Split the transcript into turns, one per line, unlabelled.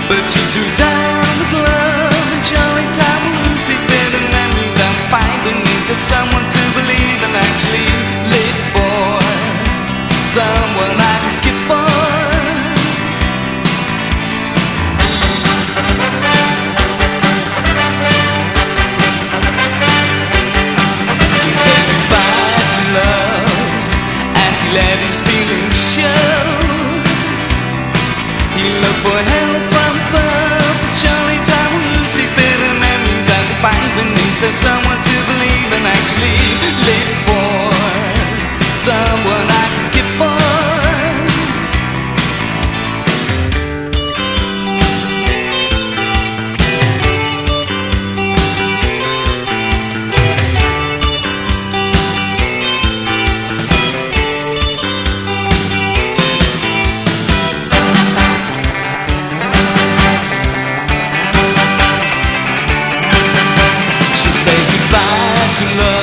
But you threw down the glove and showing time to lose his bitter memories and find beneath for someone to believe and actually live for, someone I could get for. He said goodbye to love and he let his feelings show. He looked for help from above, but surely time will lose his bitter memories and find beneath there's someone to believe and actually live for, someone I can get for. To love